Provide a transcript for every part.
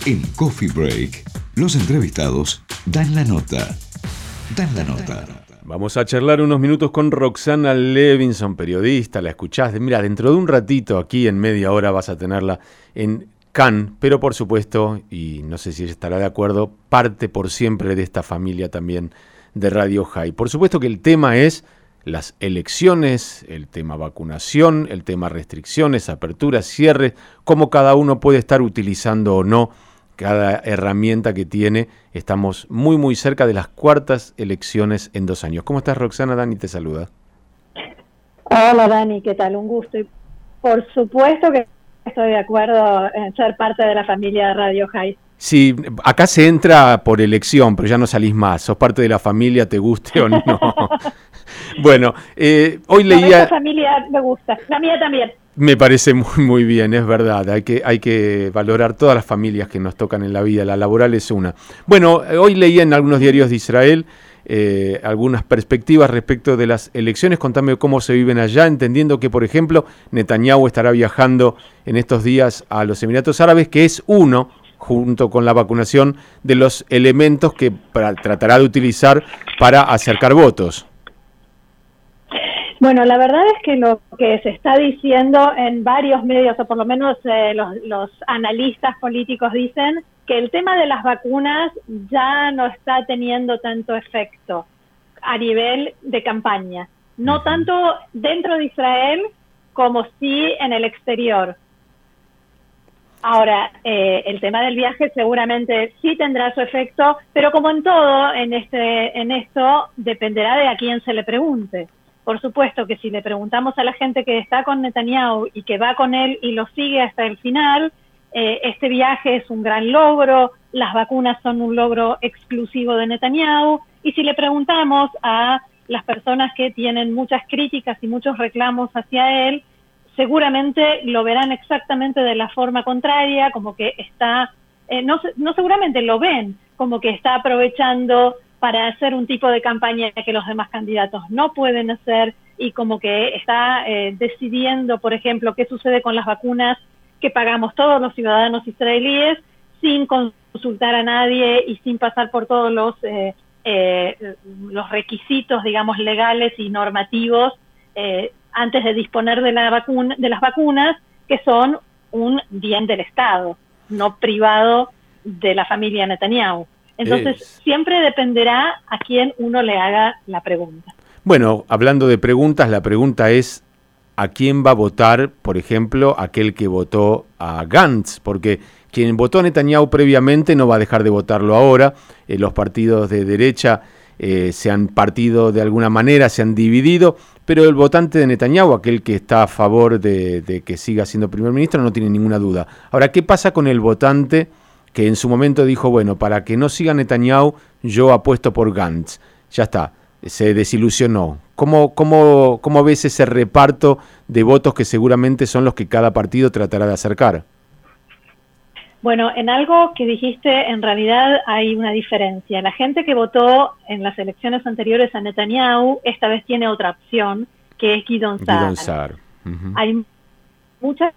En Coffee Break, los entrevistados dan la nota. Vamos a charlar unos minutos con Roxana Levinson, periodista, la escuchás. Mira, dentro de un ratito, aquí en media hora, vas a tenerla en Cannes, pero por supuesto, y no sé si ella estará de acuerdo, parte por siempre de esta familia también de Radio High. Por supuesto que el tema es las elecciones, el tema vacunación, el tema restricciones, aperturas, cierres, cómo cada uno puede estar utilizando o no cada herramienta que tiene. Estamos muy cerca de las cuartas elecciones en 2 años. ¿Cómo estás, Roxana? Dani te saluda. Hola, Dani, ¿qué tal? Un gusto. Y por supuesto que estoy de acuerdo en ser parte de la familia de Radio High. Sí, acá se entra por elección, pero ya no salís más. Sos parte de la familia, te guste o no. Bueno, hoy leía... Esta familia me gusta, la mía también. Me parece muy bien, es verdad. Hay que valorar todas las familias que nos tocan en la vida. La laboral es una. Bueno, hoy leía en algunos diarios de Israel algunas perspectivas respecto de las elecciones. Contame cómo se viven allá, entendiendo que, por ejemplo, Netanyahu estará viajando en estos días a los Emiratos Árabes, que es uno, junto con la vacunación, de los elementos que tratará de utilizar para acercar votos. Bueno, la verdad es que lo que se está diciendo en varios medios, o por lo menos los analistas políticos dicen, que el tema de las vacunas ya no está teniendo tanto efecto a nivel de campaña. No tanto dentro de Israel como sí en el exterior. Ahora, el tema del viaje seguramente sí tendrá su efecto, pero como en todo, en esto dependerá de a quién se le pregunte. Por supuesto que si le preguntamos a la gente que está con Netanyahu y que va con él y lo sigue hasta el final, este viaje es un gran logro, las vacunas son un logro exclusivo de Netanyahu, y si le preguntamos a las personas que tienen muchas críticas y muchos reclamos hacia él, seguramente lo verán exactamente de la forma contraria, como que está, no seguramente lo ven, como que está aprovechando para hacer un tipo de campaña que los demás candidatos no pueden hacer, y como que está decidiendo, por ejemplo, qué sucede con las vacunas que pagamos todos los ciudadanos israelíes sin consultar a nadie y sin pasar por todos los requisitos, digamos, legales y normativos antes de disponer de las vacunas, que son un bien del Estado, no privado de la familia Netanyahu. Entonces, siempre dependerá a quién uno le haga la pregunta. Bueno, hablando de preguntas, la pregunta es ¿a quién va a votar, por ejemplo, aquel que votó a Gantz? Porque quien votó a Netanyahu previamente no va a dejar de votarlo ahora. Los partidos de derecha se han partido de alguna manera, se han dividido, pero el votante de Netanyahu, aquel que está a favor de que siga siendo primer ministro, no tiene ninguna duda. Ahora, ¿qué pasa con el votante que en su momento dijo, bueno, para que no siga Netanyahu, yo apuesto por Gantz? Ya está, se desilusionó. ¿Cómo ves ese reparto de votos que seguramente son los que cada partido tratará de acercar? Bueno, en algo que dijiste, en realidad hay una diferencia. La gente que votó en las elecciones anteriores a Netanyahu, esta vez tiene otra opción, que es Gideon Sa'ar. Hay muchas,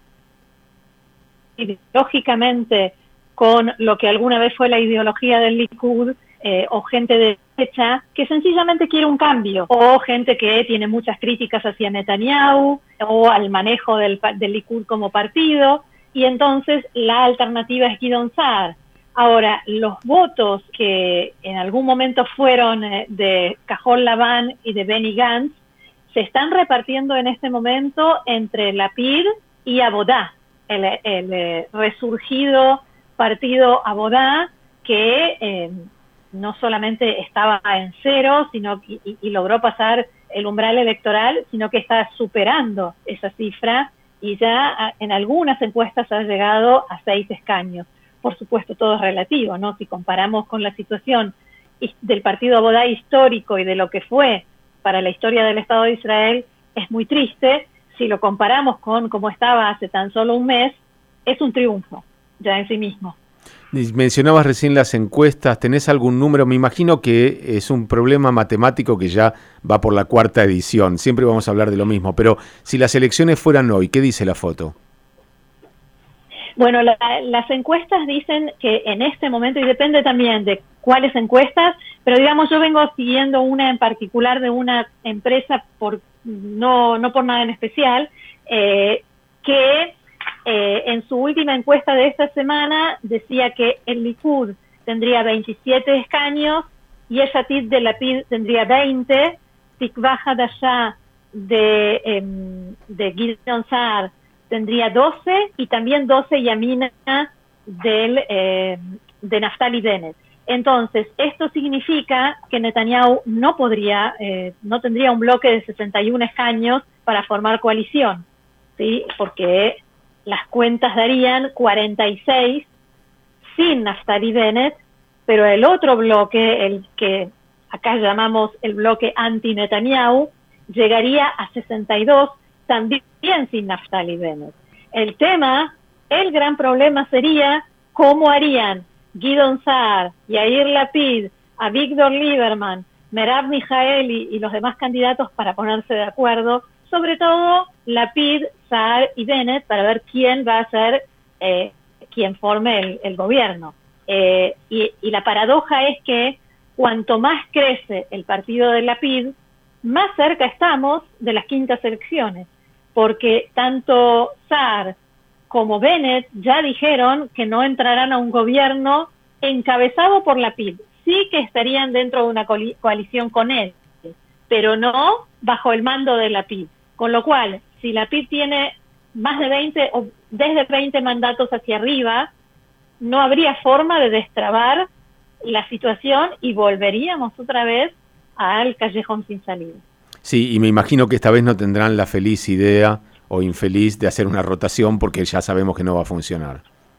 ideológicamente, con lo que alguna vez fue la ideología del Likud, o gente de derecha que sencillamente quiere un cambio, o gente que tiene muchas críticas hacia Netanyahu o al manejo del Likud como partido, y entonces la alternativa es Gideon Sa'ar. Ahora, los votos que en algún momento fueron de Cajol Laván y de Benny Gantz se están repartiendo en este momento entre Lapid y Abodá, el resurgido partido Abodá, que no solamente estaba en cero y logró pasar el umbral electoral, sino que está superando esa cifra y ya en algunas encuestas ha llegado a 6 escaños. Por supuesto, todo es relativo, ¿no? Si comparamos con la situación del partido Abodá histórico y de lo que fue para la historia del Estado de Israel, es muy triste. Si lo comparamos con cómo estaba hace tan solo un mes, es un triunfo ya en sí mismo. Mencionabas recién las encuestas, ¿tenés algún número? Me imagino que es un problema matemático que ya va por la 4ª edición, siempre vamos a hablar de lo mismo, pero si las elecciones fueran hoy, ¿qué dice la foto? Bueno, las encuestas dicen que en este momento, y depende también de cuáles encuestas, pero digamos, yo vengo siguiendo una en particular de una empresa, no por nada en especial, que en su última encuesta de esta semana decía que el Likud tendría 27 escaños, Yesh Atid de Lapid tendría 20, Tikva Hadashah de Gideon Sa'ar tendría 12 y también 12 Yamina de Naftali Bennett. Entonces, esto significa que Netanyahu no tendría un bloque de 61 escaños para formar coalición, ¿sí? Porque las cuentas darían 46 sin Naftali Bennett, pero el otro bloque, el que acá llamamos el bloque anti-Netanyahu, llegaría a 62 también sin Naftali Bennett. El gran problema sería cómo harían Gideon Sa'ar, Yair Lapid, Avigdor Lieberman, Merav Mijaeli y los demás candidatos para ponerse de acuerdo, sobre todo Lapid, Sa'ar y Bennett, para ver quién va a ser quien forme el gobierno. Y la paradoja es que cuanto más crece el partido de Lapid, más cerca estamos de las quintas elecciones, porque tanto Sa'ar como Bennett ya dijeron que no entrarán a un gobierno encabezado por Lapid. Sí que estarían dentro de una coalición con él, pero no bajo el mando de Lapid. Con lo cual, si Lapid tiene más de 20 o desde 20 mandatos hacia arriba, no habría forma de destrabar la situación y volveríamos otra vez al callejón sin salida. Sí, y me imagino que esta vez no tendrán la feliz idea o infeliz de hacer una rotación porque ya sabemos que no va a funcionar.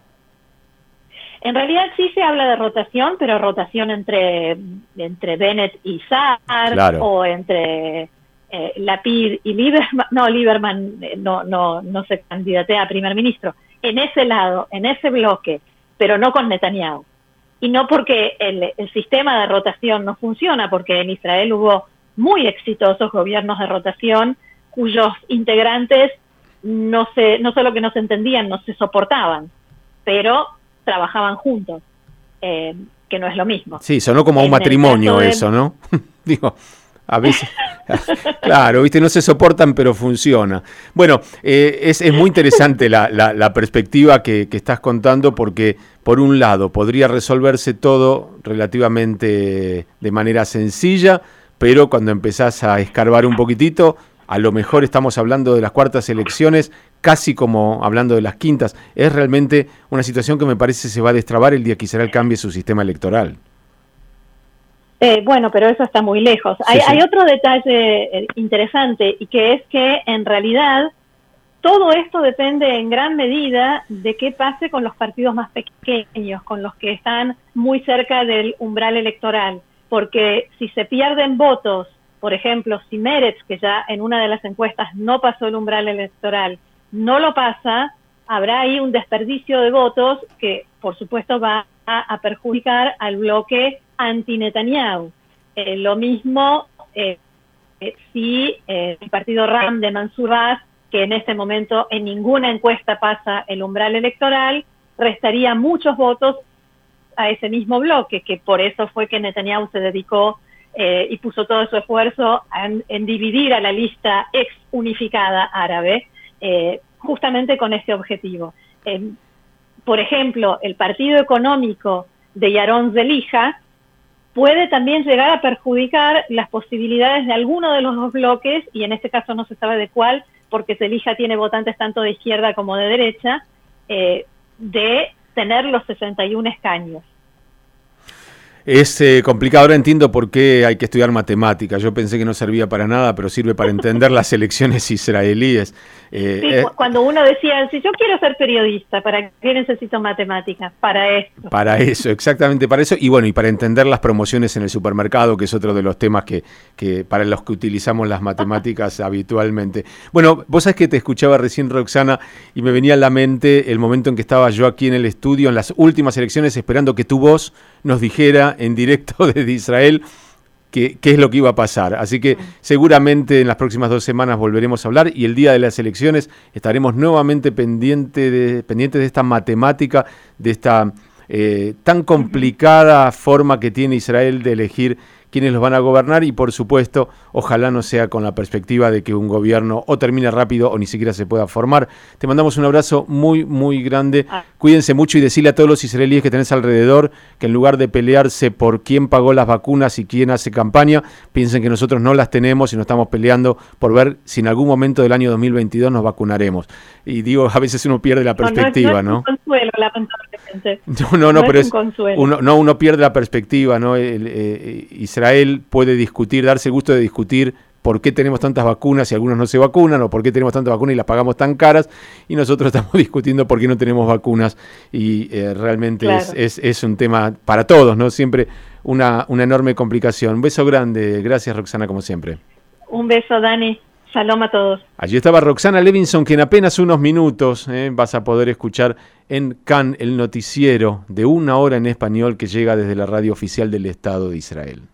En realidad sí se habla de rotación, pero rotación entre Bennett y Sa'ar, claro, o entre Lapid y Lieberman. No, Lieberman no se candidatea a primer ministro. En ese lado, en ese bloque, pero no con Netanyahu. Y no porque el sistema de rotación no funciona, porque en Israel hubo muy exitosos gobiernos de rotación cuyos integrantes no solo que no se entendían, no se soportaban, pero trabajaban juntos, que no es lo mismo. Sí, sonó como un matrimonio eso, ¿no? Digo, a veces, claro, viste, no se soportan, pero funciona. Bueno, es muy interesante la perspectiva que estás contando, porque por un lado podría resolverse todo relativamente de manera sencilla, pero cuando empezás a escarbar un poquitito, a lo mejor estamos hablando de las cuartas elecciones, casi como hablando de las quintas. Es realmente una situación que me parece se va a destrabar el día que Israel cambie su sistema electoral. Bueno, pero eso está muy lejos. Sí, hay otro detalle interesante, y que es que en realidad todo esto depende en gran medida de qué pase con los partidos más pequeños, con los que están muy cerca del umbral electoral. Porque si se pierden votos, por ejemplo, si Meretz, que ya en una de las encuestas no pasó el umbral electoral, no lo pasa, habrá ahí un desperdicio de votos que, por supuesto, va a perjudicar al bloque anti-Netanyahu. Lo mismo si el partido RAM de Mansur Abbas, que en este momento en ninguna encuesta pasa el umbral electoral, restaría muchos votos a ese mismo bloque, que por eso fue que Netanyahu se dedicó y puso todo su esfuerzo en dividir a la lista ex unificada árabe, justamente con ese objetivo. Por ejemplo, el partido económico de Yaron Zelija puede también llegar a perjudicar las posibilidades de alguno de los dos bloques, y en este caso no se sabe de cuál, porque Zelija tiene votantes tanto de izquierda como de derecha, de tener los 61 escaños. Es complicado, ahora entiendo por qué hay que estudiar matemáticas. Yo pensé que no servía para nada, pero sirve para entender las elecciones israelíes. Sí, cuando uno decía, si yo quiero ser periodista, ¿para qué necesito matemáticas? Para esto. Para eso, exactamente para eso. Y bueno, y para entender las promociones en el supermercado, que es otro de los temas que para los que utilizamos las matemáticas habitualmente. Bueno, vos sabés que te escuchaba recién, Roxana, y me venía a la mente el momento en que estaba yo aquí en el estudio, en las últimas elecciones, esperando que tu voz nos dijera en directo desde Israel qué es lo que iba a pasar. Así que seguramente en las próximas 2 semanas volveremos a hablar y el día de las elecciones estaremos nuevamente pendientes de esta matemática, de esta tan complicada forma que tiene Israel de elegir quiénes los van a gobernar y, por supuesto, ojalá no sea con la perspectiva de que un gobierno o termine rápido o ni siquiera se pueda formar. Te mandamos un abrazo muy, muy grande. Cuídense mucho y decirle a todos los israelíes que tenés alrededor que en lugar de pelearse por quién pagó las vacunas y quién hace campaña, piensen que nosotros no las tenemos y nos estamos peleando por ver si en algún momento del año 2022 nos vacunaremos. Y digo, a veces uno pierde la perspectiva, ¿no? No es un consuelo, lamentablemente. No, pero uno pierde la perspectiva, ¿no? Israel puede discutir, darse el gusto de discutir por qué tenemos tantas vacunas y algunos no se vacunan, o por qué tenemos tantas vacunas y las pagamos tan caras, y nosotros estamos discutiendo por qué no tenemos vacunas, y realmente claro. es un tema para todos, ¿no? Siempre una enorme complicación. Un beso grande, gracias Roxana, como siempre. Un beso, Dani. Shalom a todos. Allí estaba Roxana Levinson, que en apenas unos minutos vas a poder escuchar en CAN el noticiero de 1 hora en español que llega desde la radio oficial del Estado de Israel.